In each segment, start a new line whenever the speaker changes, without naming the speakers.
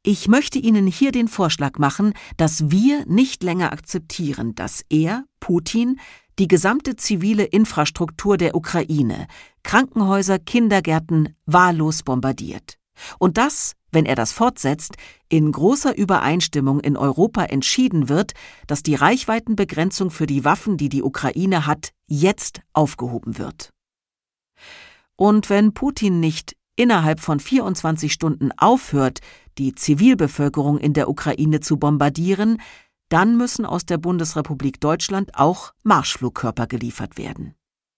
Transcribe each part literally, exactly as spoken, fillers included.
Ich möchte Ihnen hier den Vorschlag machen, dass wir nicht länger akzeptieren, dass er, Putin, die gesamte zivile Infrastruktur der Ukraine, Krankenhäuser, Kindergärten, wahllos bombardiert. Und dass, wenn er das fortsetzt, in großer Übereinstimmung in Europa entschieden wird, dass die Reichweitenbegrenzung für die Waffen, die die Ukraine hat, jetzt aufgehoben wird. Und wenn Putin nicht innerhalb von vierundzwanzig Stunden aufhört, die Zivilbevölkerung in der Ukraine zu bombardieren, dann müssen aus der Bundesrepublik Deutschland auch Marschflugkörper geliefert werden.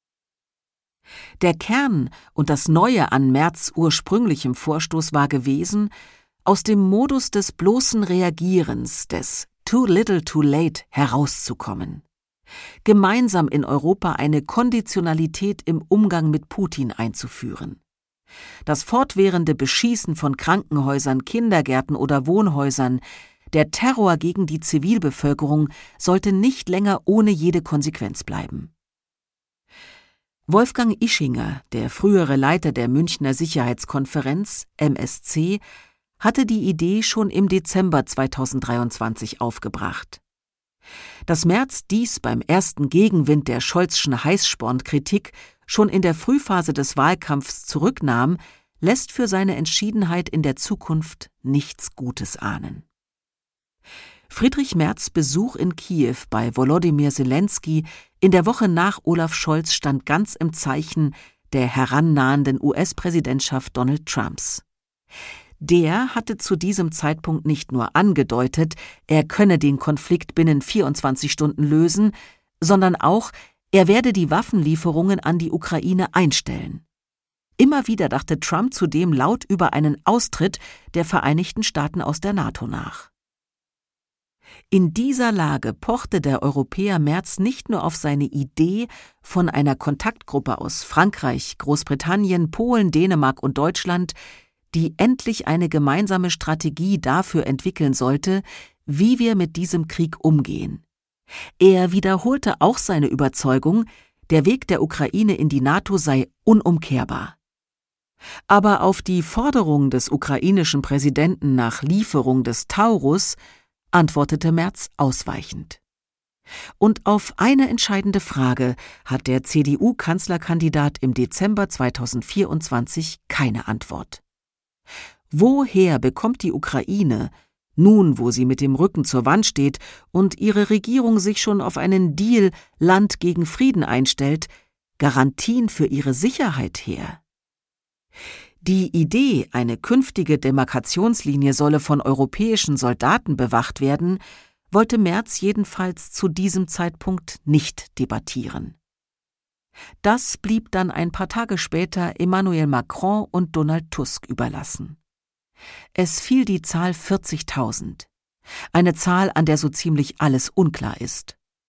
Der Kern und das Neue an Merz' ursprünglichem Vorstoß war gewesen, aus dem Modus des bloßen Reagierens, des Too little too late herauszukommen. Gemeinsam in Europa eine Konditionalität im Umgang mit Putin einzuführen. Das fortwährende Beschießen von Krankenhäusern, Kindergärten oder Wohnhäusern, der Terror gegen die Zivilbevölkerung sollte nicht länger ohne jede Konsequenz bleiben. Wolfgang Ischinger, der frühere Leiter der Münchner Sicherheitskonferenz M S C, hatte die Idee schon im Dezember zweitausenddreiundzwanzig aufgebracht. Dass Merz dies beim ersten Gegenwind der Scholzschen Heißspornkritik schon in der Frühphase des Wahlkampfs zurücknahm, lässt für seine Entschiedenheit in der Zukunft nichts Gutes ahnen. Friedrich Merz' Besuch in Kiew bei Volodymyr Zelensky in der Woche nach Olaf Scholz stand ganz im Zeichen der herannahenden U S-Präsidentschaft Donald Trumps. Der hatte zu diesem Zeitpunkt nicht nur angedeutet, er könne den Konflikt binnen vierundzwanzig Stunden lösen, sondern auch, er werde die Waffenlieferungen an die Ukraine einstellen. Immer wieder dachte Trump zudem laut über einen Austritt der Vereinigten Staaten aus der NATO nach. In dieser Lage pochte der Europäer Merz nicht nur auf seine Idee von einer Kontaktgruppe aus Frankreich, Großbritannien, Polen, Dänemark und Deutschland, die endlich eine gemeinsame Strategie dafür entwickeln sollte, wie wir mit diesem Krieg umgehen. Er wiederholte auch seine Überzeugung, der Weg der Ukraine in die NATO sei unumkehrbar. Aber auf die Forderung des ukrainischen Präsidenten nach Lieferung des Taurus antwortete Merz ausweichend. Und auf eine entscheidende Frage hat der C D U-Kanzlerkandidat im Dezember zweitausendvierundzwanzig keine Antwort. Woher bekommt die Ukraine, nun wo sie mit dem Rücken zur Wand steht und ihre Regierung sich schon auf einen Deal Land gegen Frieden einstellt, Garantien für ihre Sicherheit her? Die Idee, eine künftige Demarkationslinie solle von europäischen Soldaten bewacht werden, wollte Merz jedenfalls zu diesem Zeitpunkt nicht debattieren. Das blieb dann ein paar Tage später Emmanuel Macron und Donald Tusk überlassen. Es fiel die Zahl vierzigtausend, eine Zahl, an der so ziemlich alles unklar ist.